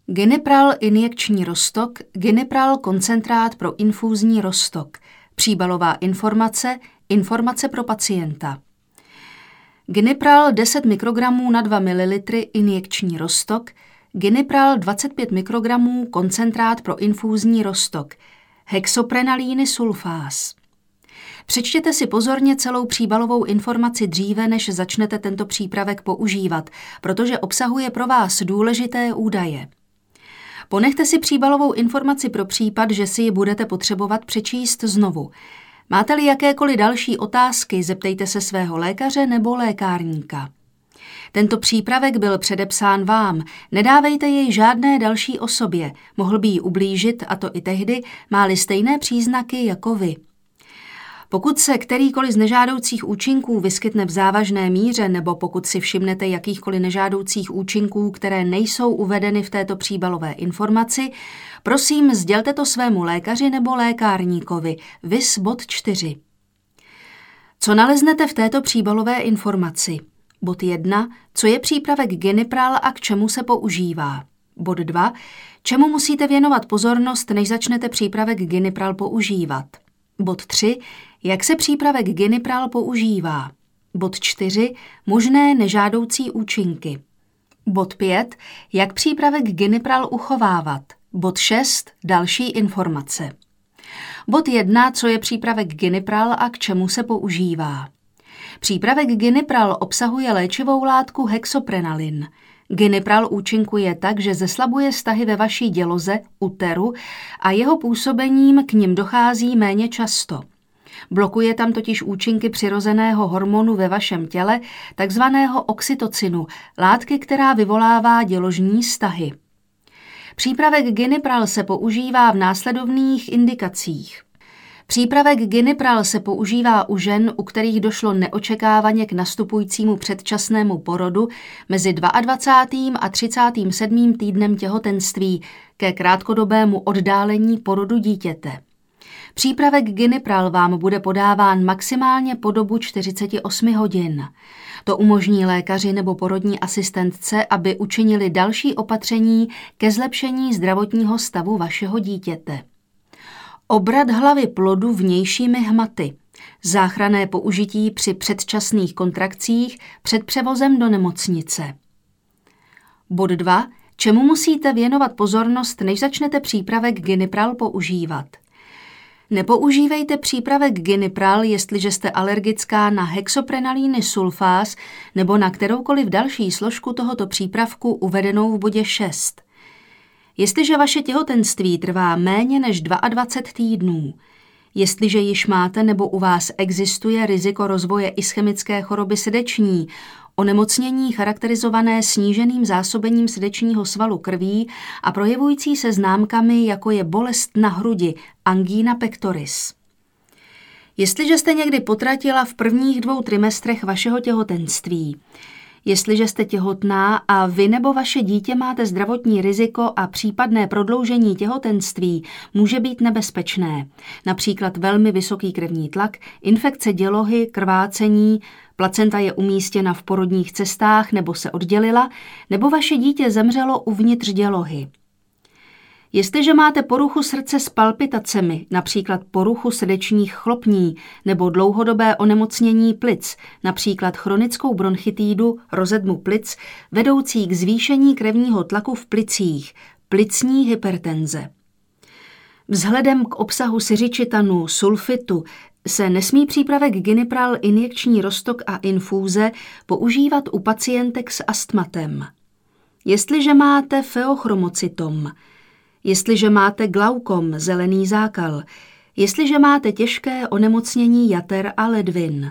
Ginipral injekční roztok, Ginipral koncentrát pro infúzní roztok, příbalová informace, informace pro pacienta. Ginipral 10 mikrogramů na 2 ml injekční roztok, Ginipral 25 mikrogramů koncentrát pro infúzní roztok, hexoprenalíny sulfáz. Přečtěte si pozorně celou příbalovou informaci dříve, než začnete tento přípravek používat, protože obsahuje pro vás důležité údaje. Ponechte si příbalovou informaci pro případ, že si ji budete potřebovat přečíst znovu. Máte-li jakékoliv další otázky, zeptejte se svého lékaře nebo lékárníka. Tento přípravek byl předepsán vám, nedávejte jej žádné další osobě, mohl by jí ublížit, a to i tehdy, má-li stejné příznaky jako vy. Pokud se kterýkoliv z nežádoucích účinků vyskytne v závažné míře nebo pokud si všimnete jakýchkoliv nežádoucích účinků, které nejsou uvedeny v této příbalové informaci, prosím, sdělte to svému lékaři nebo lékárníkovi. Vis bod 4. Co naleznete v této příbalové informaci? Bod 1. Co je přípravek Ginipral a k čemu se používá? Bod 2. Čemu musíte věnovat pozornost, než začnete přípravek Ginipral používat? Bod 3. Jak se přípravek Ginipral používá? Bod 4. Možné nežádoucí účinky. Bod 5. Jak přípravek Ginipral uchovávat? Bod 6. Další informace. Bod 1. Co je přípravek Ginipral a k čemu se používá? Přípravek Ginipral obsahuje léčivou látku hexoprenalin. Ginipral účinkuje tak, že zeslabuje stahy ve vaší děloze, uteru, a jeho působením k nim dochází méně často. Blokuje tam totiž účinky přirozeného hormonu ve vašem těle, takzvaného oxytocinu, látky, která vyvolává děložní stahy. Přípravek Ginipral se používá v následovných indikacích. Přípravek Ginipral se používá u žen, u kterých došlo neočekávaně k nastupujícímu předčasnému porodu mezi 22. a 37. týdnem těhotenství ke krátkodobému oddálení porodu dítěte. Přípravek Ginipral vám bude podáván maximálně po dobu 48 hodin. To umožní lékaři nebo porodní asistentce, aby učinili další opatření ke zlepšení zdravotního stavu vašeho dítěte. Obrat hlavy plodu vnějšími hmaty. Záchranné použití při předčasných kontrakcích před převozem do nemocnice. Bod 2. Čemu musíte věnovat pozornost, než začnete přípravek Ginipral používat? Nepoužívejte přípravek Ginipral, jestliže jste alergická na hexoprenalíny sulfáz nebo na kteroukoliv další složku tohoto přípravku uvedenou v bodě 6. Jestliže vaše těhotenství trvá méně než 22 týdnů, jestliže již máte nebo u vás existuje riziko rozvoje ischemické choroby srdeční, onemocnění charakterizované sníženým zásobením srdečního svalu krví a projevující se známkami, jako je bolest na hrudi, angina pectoris. Jestliže jste někdy potratila v prvních 2 trimestrech vašeho těhotenství, jestliže jste těhotná a vy nebo vaše dítě máte zdravotní riziko a případné prodloužení těhotenství může být nebezpečné, například velmi vysoký krevní tlak, infekce dělohy, krvácení, placenta je umístěna v porodních cestách nebo se oddělila, nebo vaše dítě zemřelo uvnitř dělohy. Jestliže máte poruchu srdce s palpitacemi, například poruchu srdečních chlopní nebo dlouhodobé onemocnění plic, například chronickou bronchitídu, rozedmu plic, vedoucí k zvýšení krevního tlaku v plicích, plicní hypertenze. Vzhledem k obsahu siřičitanu, sulfitu, se nesmí přípravek Ginipral injekční roztok a infúze používat u pacientek s astmatem. Jestliže máte feochromocytom, jestliže máte glaukom, zelený zákal, jestliže máte těžké onemocnění jater a ledvin.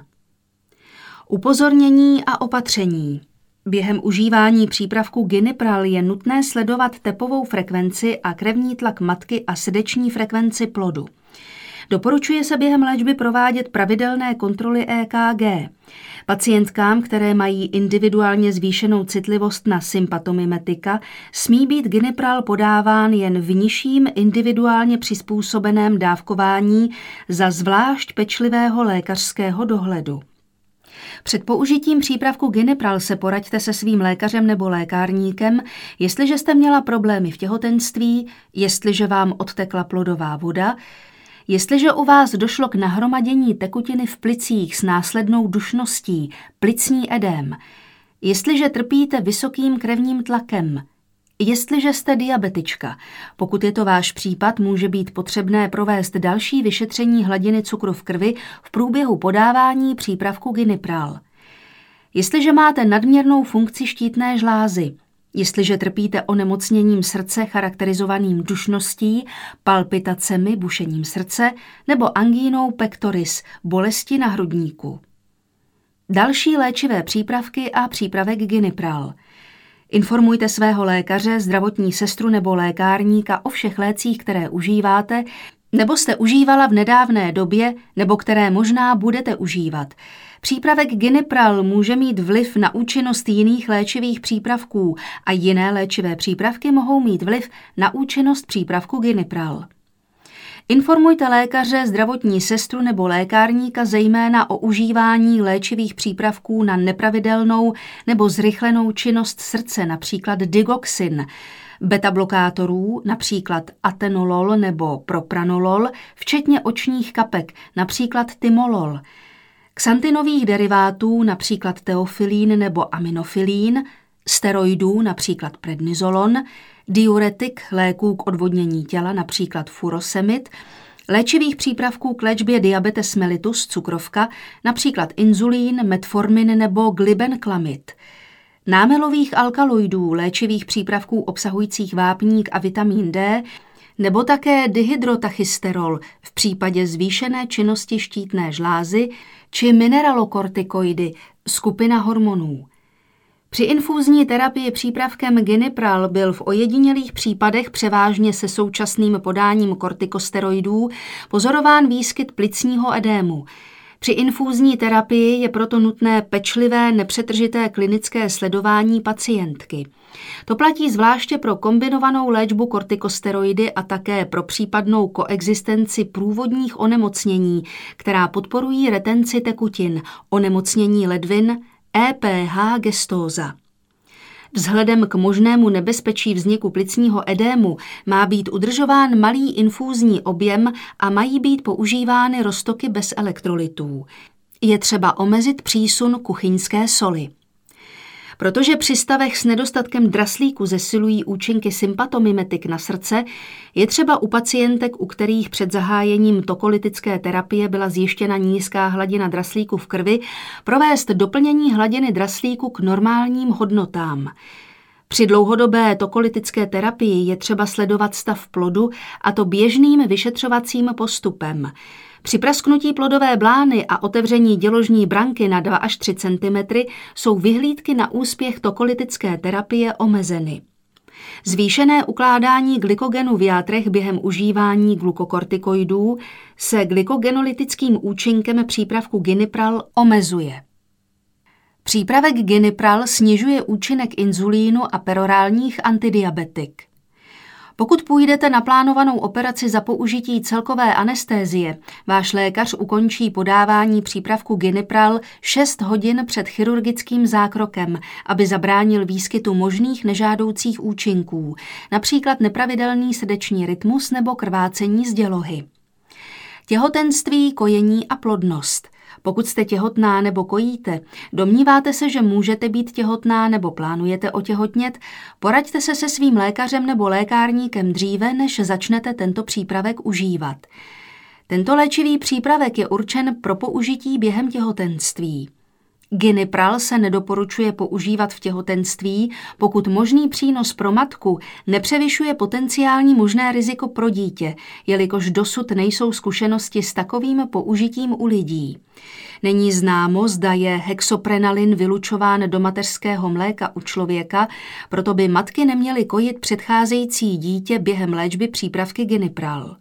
Upozornění a opatření. Během užívání přípravku Ginipral je nutné sledovat tepovou frekvenci a krevní tlak matky a srdeční frekvenci plodu. Doporučuje se během léčby provádět pravidelné kontroly EKG. Pacientkám, které mají individuálně zvýšenou citlivost na sympatomimetika, smí být Ginipral podáván jen v nižším individuálně přizpůsobeném dávkování za zvlášť pečlivého lékařského dohledu. Před použitím přípravku Ginipral se poraďte se svým lékařem nebo lékárníkem, jestliže jste měla problémy v těhotenství, jestliže vám odtekla plodová voda, jestliže u vás došlo k nahromadění tekutiny v plicích s následnou dušností, plicní edém, jestliže trpíte vysokým krevním tlakem, jestliže jste diabetička, pokud je to váš případ, může být potřebné provést další vyšetření hladiny cukru v krvi v průběhu podávání přípravku Ginipral. Jestliže máte nadměrnou funkci štítné žlázy, jestliže trpíte onemocněním srdce charakterizovaným dušností, palpitacemi, bušením srdce nebo angínou pectoris, bolesti na hrudníku. Další léčivé přípravky a přípravek Ginipral. Informujte svého lékaře, zdravotní sestru nebo lékárníka o všech lécích, které užíváte, nebo jste užívala v nedávné době, nebo které možná budete užívat. Přípravek Ginipral může mít vliv na účinnost jiných léčivých přípravků a jiné léčivé přípravky mohou mít vliv na účinnost přípravku Ginipral. Informujte lékaře, zdravotní sestru nebo lékárníka zejména o užívání léčivých přípravků na nepravidelnou nebo zrychlenou činnost srdce, například digoxin, beta-blokátorů, například atenolol nebo propranolol, včetně očních kapek, například timolol, xantinových derivátů, například teofilín nebo aminofilín, steroidů, například prednizolon, diuretik, léků k odvodnění těla, například furosemid, léčivých přípravků k léčbě diabetes mellitus, cukrovka, například inzulín, metformin nebo glibenclamid, námelových alkaloidů, léčivých přípravků obsahujících vápník a vitamin D, nebo také dihydrotachysterol v případě zvýšené činnosti štítné žlázy či mineralokortikoidy, skupina hormonů. Při infúzní terapii přípravkem Ginipral byl v ojedinělých případech převážně se současným podáním kortikosteroidů pozorován výskyt plicního edému. Při infúzní terapii je proto nutné pečlivé, nepřetržité klinické sledování pacientky. To platí zvláště pro kombinovanou léčbu kortikosteroidy a také pro případnou koexistenci průvodních onemocnění, která podporují retenci tekutin, onemocnění ledvin, EPH gestóza. Vzhledem k možnému nebezpečí vzniku plicního edému má být udržován malý infúzní objem a mají být používány roztoky bez elektrolytů. Je třeba omezit přísun kuchyňské soli. Protože při stavech s nedostatkem draslíku zesilují účinky sympatomimetik na srdce, je třeba u pacientek, u kterých před zahájením tokolytické terapie byla zjištěna nízká hladina draslíku v krvi, provést doplnění hladiny draslíku k normálním hodnotám. Při dlouhodobé tokolytické terapii je třeba sledovat stav plodu, a to běžným vyšetřovacím postupem. Při prasknutí plodové blány a otevření děložní branky na 2 až 3 cm jsou vyhlídky na úspěch tokolytické terapie omezeny. Zvýšené ukládání glykogenu v játrech během užívání glukokortikoidů se glykogenolytickým účinkem přípravku Ginipral omezuje. Přípravek Ginipral snižuje účinek inzulínu a perorálních antidiabetik. Pokud půjdete na plánovanou operaci za použití celkové anestézie, váš lékař ukončí podávání přípravku Ginipral 6 hodin před chirurgickým zákrokem, aby zabránil výskytu možných nežádoucích účinků, například nepravidelný srdeční rytmus nebo krvácení z dělohy. Těhotenství, kojení a plodnost. Pokud jste těhotná nebo kojíte, domníváte se, že můžete být těhotná nebo plánujete otěhotnět, poraďte se se svým lékařem nebo lékárníkem dříve, než začnete tento přípravek užívat. Tento léčivý přípravek je určen pro použití během těhotenství. Ginipral se nedoporučuje používat v těhotenství, pokud možný přínos pro matku nepřevyšuje potenciální možné riziko pro dítě, jelikož dosud nejsou zkušenosti s takovým použitím u lidí. Není známo, zda je hexoprenalin vylučován do mateřského mléka u člověka, proto by matky neměly kojit předcházející dítě během léčby přípravky Ginipral.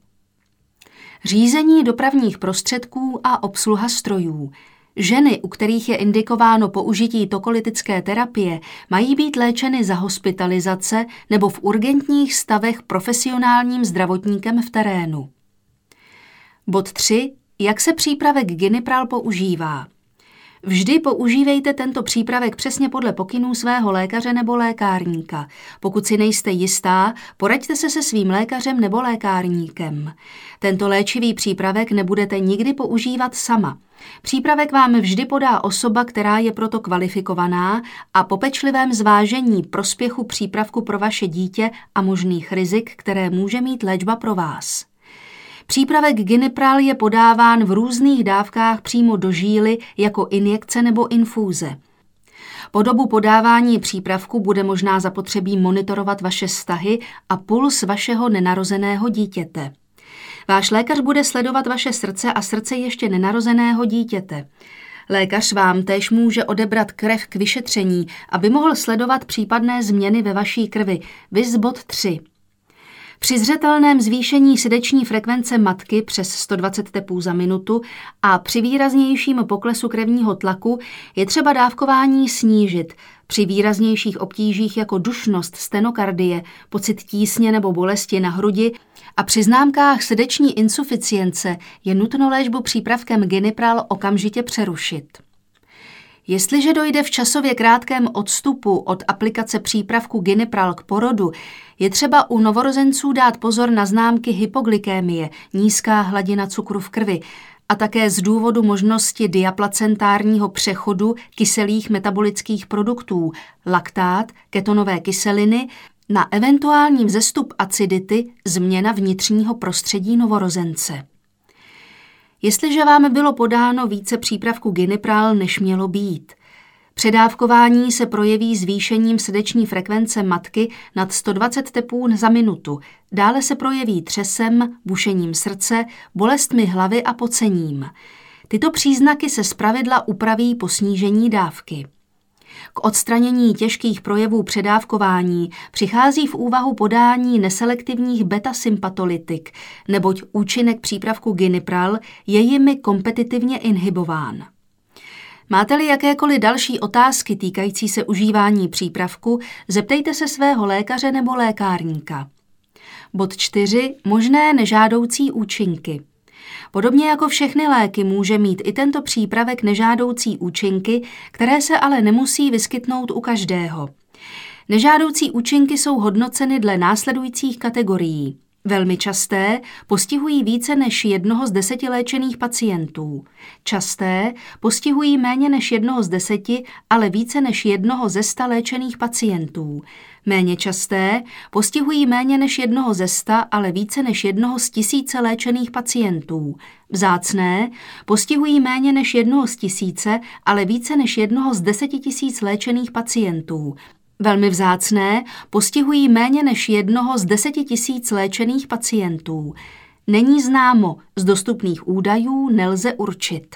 Řízení dopravních prostředků a obsluha strojů. Ženy, u kterých je indikováno použití tokolytické terapie, mají být léčeny za hospitalizace nebo v urgentních stavech profesionálním zdravotníkem v terénu. Bod 3. Jak se přípravek Ginipral používá? Vždy používejte tento přípravek přesně podle pokynů svého lékaře nebo lékárníka. Pokud si nejste jistá, poraďte se se svým lékařem nebo lékárníkem. Tento léčivý přípravek nebudete nikdy používat sama. Přípravek vám vždy podá osoba, která je proto kvalifikovaná a po pečlivém zvážení prospěchu přípravku pro vaše dítě a možných rizik, které může mít léčba pro vás. Přípravek Ginipral je podáván v různých dávkách přímo do žíly jako injekce nebo infúze. Po dobu podávání přípravku bude možná zapotřebí monitorovat vaše vztahy a puls vašeho nenarozeného dítěte. Váš lékař bude sledovat vaše srdce a srdce ještě nenarozeného dítěte. Lékař vám též může odebrat krev k vyšetření, aby mohl sledovat případné změny ve vaší krvi. Viz bod 3. Při zřetelném zvýšení srdeční frekvence matky přes 120 tepů za minutu a při výraznějším poklesu krevního tlaku je třeba dávkování snížit. Při výraznějších obtížích jako dušnost, stenokardie, pocit tísně nebo bolesti na hrudi a při známkách srdeční insuficience je nutno léčbu přípravkem Ginipral okamžitě přerušit. Jestliže dojde v časově krátkém odstupu od aplikace přípravku Ginipral k porodu, je třeba u novorozenců dát pozor na známky hypoglykémie, nízká hladina cukru v krvi a také z důvodu možnosti diaplacentárního přechodu kyselých metabolických produktů, laktát, ketonové kyseliny, na eventuální vzestup acidity, změna vnitřního prostředí novorozence. Jestliže vám bylo podáno více přípravku Ginipral, než mělo být, předávkování se projeví zvýšením srdeční frekvence matky nad 120 tepů za minutu, dále se projeví třesem, bušením srdce, bolestmi hlavy a pocením. Tyto příznaky se zpravidla upraví po snížení dávky. K odstranění těžkých projevů předávkování přichází v úvahu podání neselektivních beta-sympatolitik, neboť účinek přípravku Ginipral je jimi kompetitivně inhibován. Máte-li jakékoliv další otázky týkající se užívání přípravku, zeptejte se svého lékaře nebo lékárníka. Bod 4. Možné nežádoucí účinky. Podobně jako všechny léky může mít i tento přípravek nežádoucí účinky, které se ale nemusí vyskytnout u každého. Nežádoucí účinky jsou hodnoceny dle následujících kategorií. Velmi časté postihují více než 1 z 10 léčených pacientů. Časté postihují méně než 1 z 10, ale více než 1 ze 100 léčených pacientů. Méně časté postihují méně než 1 ze 100, ale více než 1 z 1000 léčených pacientů. Vzácné postihují méně než 1 z 1000, ale více než 1 z 10 000 léčených pacientů. Velmi vzácné postihují méně než 1 z 10 000 léčených pacientů. Není známo, z dostupných údajů nelze určit.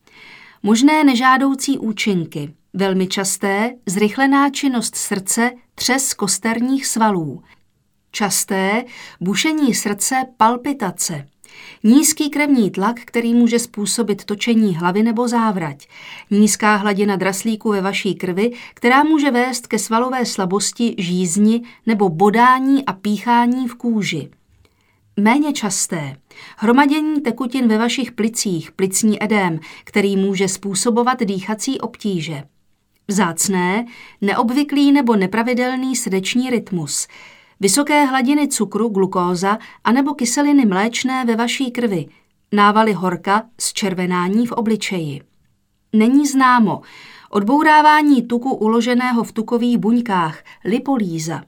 Možné nežádoucí účinky. Velmi časté zrychlená činnost srdce, třes kosterních svalů. Časté bušení srdce, palpitace. Nízký krevní tlak, který může způsobit točení hlavy nebo závrať. Nízká hladina draslíku ve vaší krvi, která může vést ke svalové slabosti, žízni nebo bodání a píchání v kůži. Méně časté. Hromadění tekutin ve vašich plicích, plicní edém, který může způsobovat dýchací obtíže. Vzácné, neobvyklý nebo nepravidelný srdeční rytmus. Vysoké hladiny cukru, glukóza anebo kyseliny mléčné ve vaší krvi, návaly horka, zčervenání v obličeji. Není známo, odbourávání tuku uloženého v tukových buňkách, lipolýza.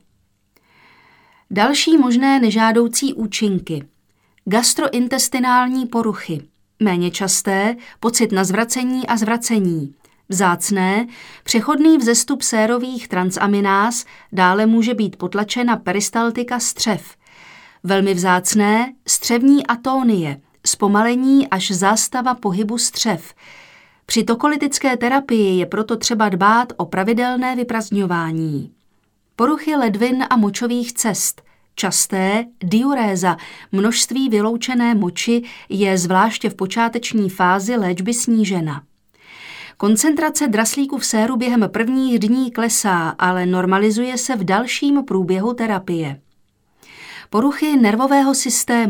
Další možné nežádoucí účinky. Gastrointestinální poruchy. Méně časté, pocit na zvracení a zvracení. Vzácné, přechodný vzestup sérových transamináz, dále může být potlačena peristaltika střev. Velmi vzácné, střevní atónie, zpomalení až zástava pohybu střev. Při tokolytické terapii je proto třeba dbát o pravidelné vyprazdňování. Poruchy ledvin a močových cest. Časté diuréza, množství vyloučené moči je zvláště v počáteční fázi léčby snížena. Koncentrace draslíku v séru během prvních dní klesá, ale normalizuje se v dalším průběhu terapie. Poruchy nervového systému.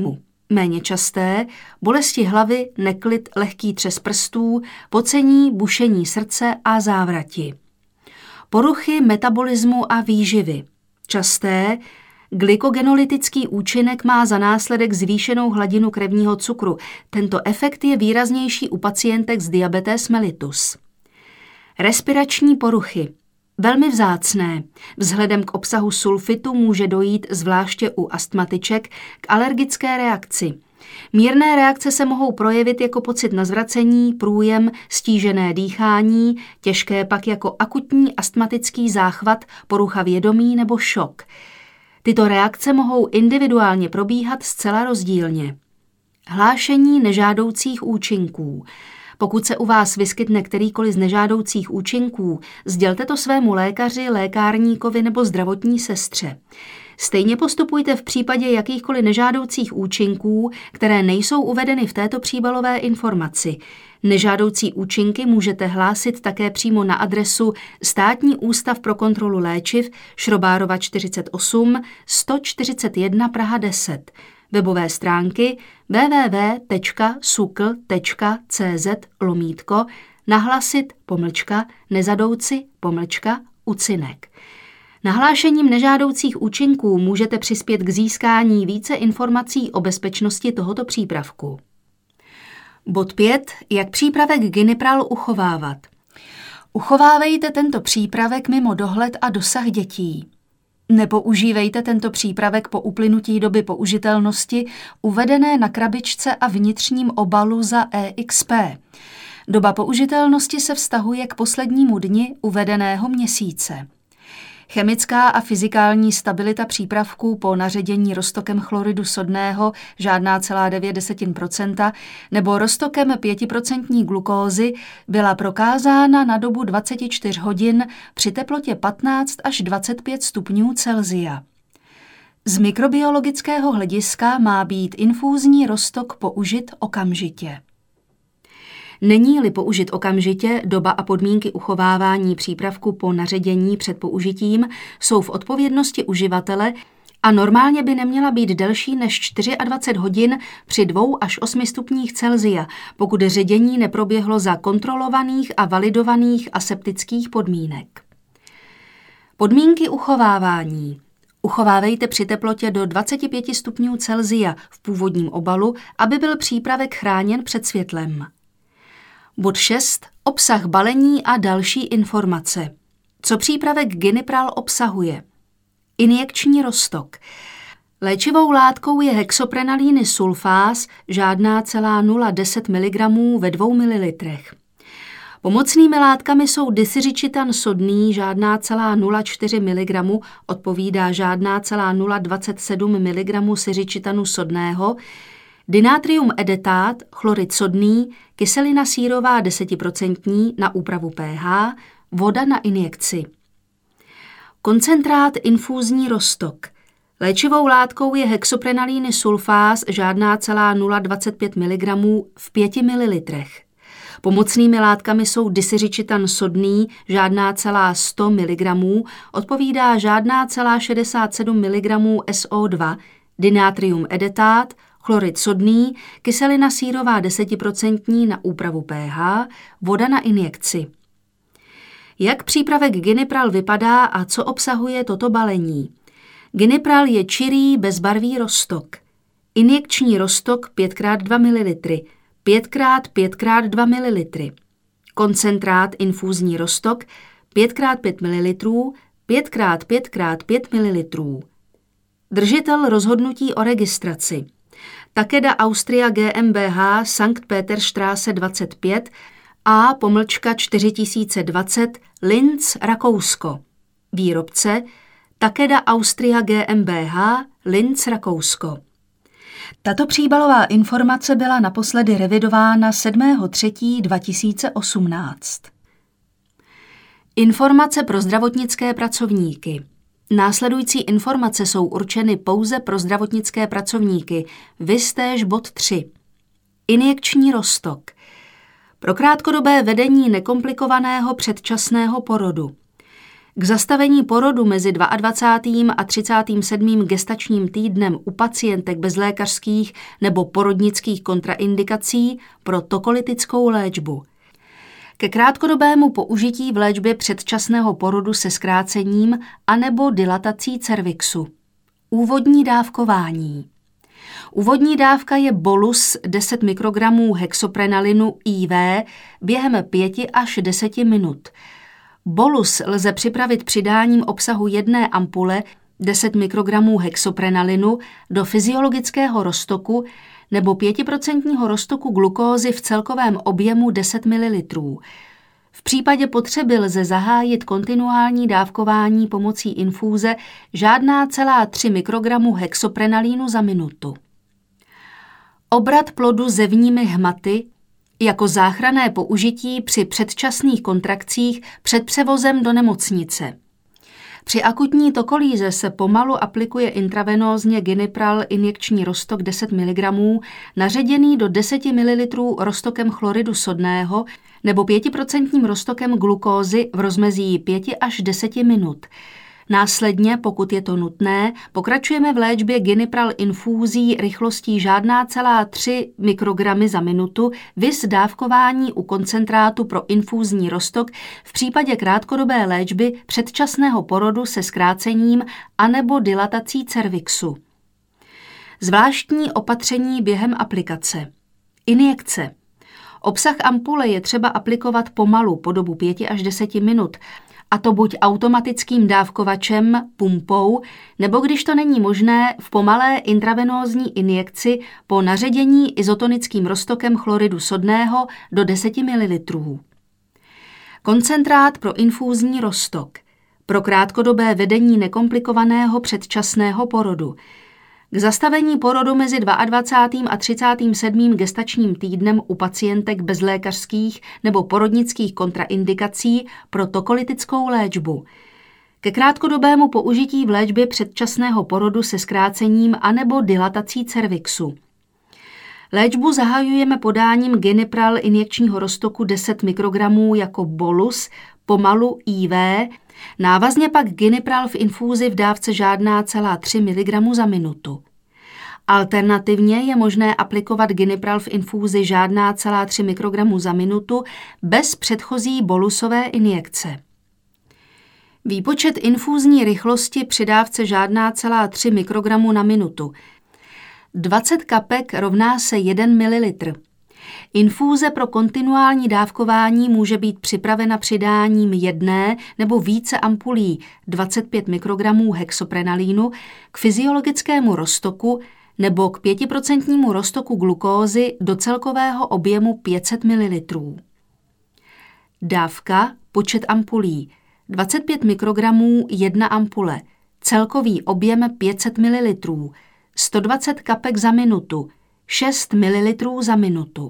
Méně časté bolesti hlavy, neklid, lehký třes prstů, pocení, bušení srdce a závrati. Poruchy metabolismu a výživy. Časté glykogenolytický účinek má za následek zvýšenou hladinu krevního cukru. Tento efekt je výraznější u pacientek s diabetes mellitus. Respirační poruchy. Velmi vzácné. Vzhledem k obsahu sulfitu může dojít zvláště u astmatiček k alergické reakci. Mírné reakce se mohou projevit jako pocit nazvracení, průjem, stížené dýchání, těžké pak jako akutní astmatický záchvat, porucha vědomí nebo šok. Tyto reakce mohou individuálně probíhat zcela rozdílně. Hlášení nežádoucích účinků. Pokud se u vás vyskytne kterýkoliv z nežádoucích účinků, sdělte to svému lékaři, lékárníkovi nebo zdravotní sestře. Stejně postupujte v případě jakýchkoliv nežádoucích účinků, které nejsou uvedeny v této příbalové informaci. Nežádoucí účinky můžete hlásit také přímo na adresu Státní ústav pro kontrolu léčiv, Šrobárova 48, 141 Praha 10. Webové stránky www.sucl.cz/nahlasit-nezadouci-ucinek. Nahlášením nežádoucích účinků můžete přispět k získání více informací o bezpečnosti tohoto přípravku. Bod 5. Jak přípravek Ginipral uchovávat? Uchovávejte tento přípravek mimo dohled a dosah dětí. Nepoužívejte tento přípravek po uplynutí doby použitelnosti uvedené na krabičce a vnitřním obalu za EXP. Doba použitelnosti se vztahuje k poslednímu dni uvedeného měsíce. Chemická a fyzikální stabilita přípravků po naředění roztokem chloridu sodného žádná celá 0,9% nebo roztokem 5% glukózy byla prokázána na dobu 24 hodin při teplotě 15 až 25 stupňů Celsia. Z mikrobiologického hlediska má být infúzní roztok použit okamžitě. Není-li použit okamžitě, doba a podmínky uchovávání přípravku po naředění před použitím jsou v odpovědnosti uživatele a normálně by neměla být delší než 24 hodin při 2 až 8 stupních Celsia, pokud ředění neproběhlo za kontrolovaných a validovaných aseptických podmínek. Podmínky uchovávání. Uchovávejte při teplotě do 25 stupňů Celsia v původním obalu, aby byl přípravek chráněn před světlem. Bod 6. Obsah balení a další informace. Co přípravek Ginipral obsahuje? Injekční roztok. Léčivou látkou je hexoprenalíny sulfáz, žádná celá 0,10 mg ve 2 ml. Pomocnými látkami jsou disyřičitan sodný, žádná celá 0,4 mg, odpovídá žádná celá 0,27 mg syřičitanu sodného, dinatrium edetát, chlorid sodný, kyselina sírová 10% na úpravu pH, voda na injekci. Koncentrát infúzní roztok. Léčivou látkou je hexoprenalíny sulfáz, žádná celá 0,25 mg v 5 ml. Pomocnými látkami jsou disyřičitan sodný, žádná celá 100 mg, odpovídá žádná celá 67 mg SO2, dinatrium edetát, chlorid sodný, kyselina sírová 10% na úpravu pH, voda na injekci. Jak přípravek Ginipral vypadá a co obsahuje toto balení? Ginipral je čirý bezbarvý roztok. Injekční roztok 5x2 ml, 5x5x2 ml. Koncentrát infúzní roztok 5x5 ml, 5x5x5 ml. Držitel rozhodnutí o registraci. Takeda Austria GmbH Sankt Peterstraße 25 A/4020 Linz, Rakousko. Výrobce Takeda Austria GmbH Linz, Rakousko. Tato příbalová informace byla naposledy revidována 7.3.2018. Informace pro zdravotnické pracovníky. Následující informace jsou určeny pouze pro zdravotnické pracovníky, viz též bod 3. Injekční roztok. Pro krátkodobé vedení nekomplikovaného předčasného porodu. K zastavení porodu mezi 22. a 37. gestačním týdnem u pacientek bez lékařských nebo porodnických kontraindikací pro tokolytickou léčbu. Ke krátkodobému použití v léčbě předčasného porodu se zkrácením anebo dilatací cervixu. Úvodní dávkování. Úvodní dávka je bolus 10 mikrogramů hexoprenalinu IV během 5 až 10 minut. Bolus lze připravit přidáním obsahu jedné ampule 10 mikrogramů hexoprenalinu do fyziologického roztoku nebo 5% roztoku glukózy v celkovém objemu 10 ml. V případě potřeby lze zahájit kontinuální dávkování pomocí infúze žádná celá 3 mikrogramu hexoprenalínu za minutu. Obrat plodu zevními hmaty jako záchranné použití při předčasných kontrakcích před převozem do nemocnice. Při akutní tokolýze se pomalu aplikuje intravenózně Ginipral injekční roztok 10 mg naředěný do 10 ml roztokem chloridu sodného nebo 5% roztokem glukózy v rozmezí 5 až 10 minut. Následně, pokud je to nutné, pokračujeme v léčbě Ginipral infúzí rychlostí žádná celá 3 mikrogramy za minutu, viz dávkování u koncentrátu pro infúzní roztok v případě krátkodobé léčby předčasného porodu se zkrácením anebo dilatací cervixu. Zvláštní opatření během aplikace. Injekce. Obsah ampule je třeba aplikovat pomalu po dobu 5 až 10 minut, a to buď automatickým dávkovačem, pumpou, nebo když to není možné, v pomalé intravenózní injekci po naředění izotonickým roztokem chloridu sodného do 10 ml. Koncentrát pro infúzní roztok. Pro krátkodobé vedení nekomplikovaného předčasného porodu. K zastavení porodu mezi 22. a 37. gestačním týdnem u pacientek bez lékařských nebo porodnických kontraindikací pro tokolytickou léčbu. Ke krátkodobému použití v léčbě předčasného porodu se zkrácením anebo dilatací cervixu. Léčbu zahajujeme podáním Ginipral injekčního roztoku 10 mikrogramů jako bolus, pomalu IV, návazně pak Ginipral v infúzi v dávce žádná celá 3 mg za minutu. Alternativně je možné aplikovat Ginipral v infúzi žádná celá 3 mikrogramu za minutu bez předchozí bolusové injekce. Výpočet infúzní rychlosti při dávce žádná celá 3 mikrogramu na minutu. 20 kapek rovná se 1 ml. Infúze pro kontinuální dávkování může být připravena přidáním jedné nebo více ampulí 25 mikrogramů hexoprenalínu k fyziologickému roztoku nebo k 5% roztoku glukózy do celkového objemu 500 ml. Dávka, počet ampulí 25 mikrogramů 1 ampule, celkový objem 500 ml, 120 kapek za minutu, 6 ml za minutu.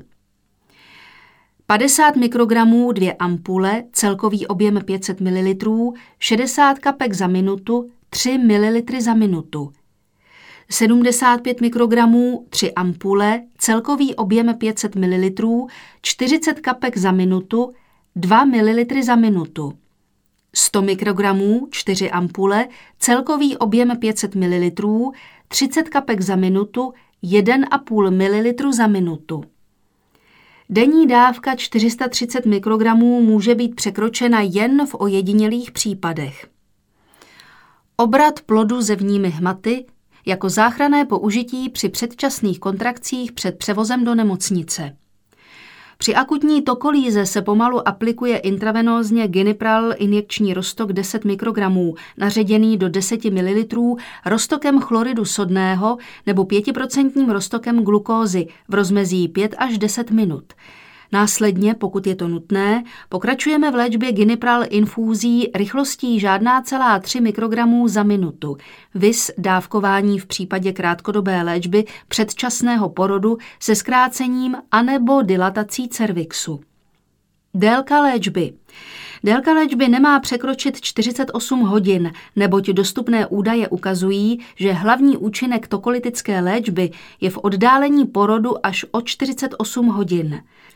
50 mikrogramů 2 ampule, celkový objem 500 ml, 60 kapek za minutu, 3 ml za minutu. 75 mikrogramů 3 ampule, celkový objem 500 ml, 40 kapek za minutu, 2 ml za minutu. 100 mikrogramů 4 ampule, celkový objem 500 ml, 30 kapek za minutu, 1,5 ml za minutu. Denní dávka 430 mikrogramů může být překročena jen v ojedinělých případech. Obrat plodu zevními hmaty jako záchranné použití při předčasných kontrakcích před převozem do nemocnice. Při akutní tokolýze se pomalu aplikuje intravenózně Ginipral injekční roztok 10 mikrogramů naředěný do 10 ml roztokem chloridu sodného nebo 5% roztokem glukózy v rozmezí 5 až 10 minut. Následně, pokud je to nutné, pokračujeme v léčbě Ginipral infúzí rychlostí žádná celá 3 mikrogramů za minutu, viz dávkování v případě krátkodobé léčby předčasného porodu se zkrácením anebo dilatací cervixu. Délka léčby. Délka léčby nemá překročit 48 hodin, neboť dostupné údaje ukazují, že hlavní účinek tokolytické léčby je v oddálení porodu až o 48 hodin.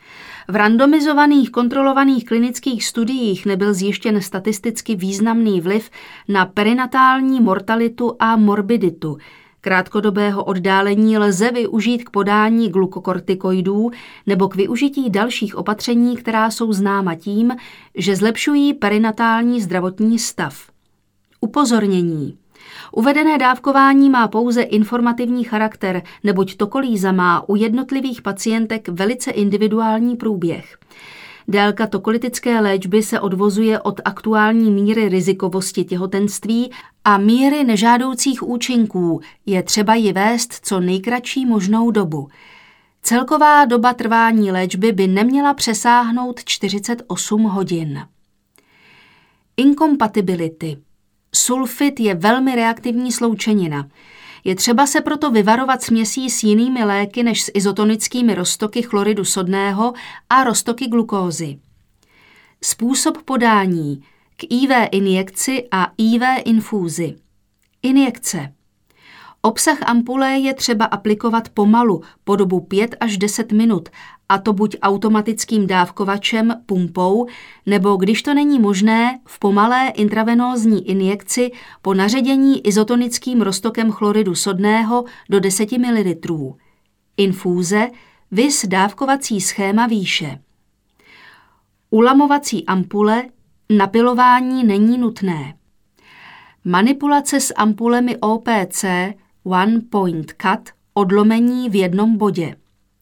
V randomizovaných kontrolovaných klinických studiích nebyl zjištěn statisticky významný vliv na perinatální mortalitu a morbiditu. Krátkodobého oddálení lze využít k podání glukokortikoidů nebo k využití dalších opatření, která jsou známa tím, že zlepšují perinatální zdravotní stav. Upozornění. Uvedené dávkování má pouze informativní charakter, neboť tokolýza má u jednotlivých pacientek velice individuální průběh. Délka tokolytické léčby se odvozuje od aktuální míry rizikovosti těhotenství a míry nežádoucích účinků, je třeba ji vést co nejkratší možnou dobu. Celková doba trvání léčby by neměla přesáhnout 48 hodin. Inkompatibility. Sulfit je velmi reaktivní sloučenina. Je třeba se proto vyvarovat směsí s jinými léky než s izotonickými roztoky chloridu sodného a roztoky glukózy. Způsob podání k IV injekci a IV infúzi. Injekce. Obsah ampule je třeba aplikovat pomalu po dobu 5 až 10 minut, a to buď automatickým dávkovačem, pumpou, nebo když to není možné, v pomalé intravenózní injekci po naředění izotonickým roztokem chloridu sodného do 10 ml. Infúze, vis dávkovací schéma výše. Ulamovací ampule, napilování není nutné. Manipulace s ampulemi OPC, one point cut, odlomení v jednom bodě.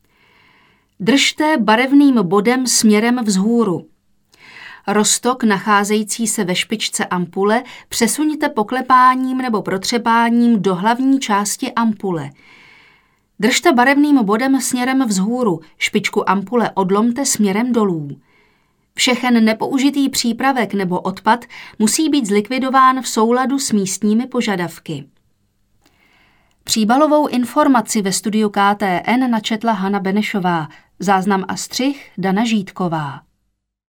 Držte barevným bodem směrem vzhůru. Roztok nacházející se ve špičce ampule přesuňte poklepáním nebo protřebáním do hlavní části ampule. Držte barevným bodem směrem vzhůru, špičku ampule odlomte směrem dolů. Všechen nepoužitý přípravek nebo odpad musí být zlikvidován v souladu s místními požadavky. Příbalovou informaci ve studiu KTN načetla Hana Benešová, záznam a střih Dana Žítková.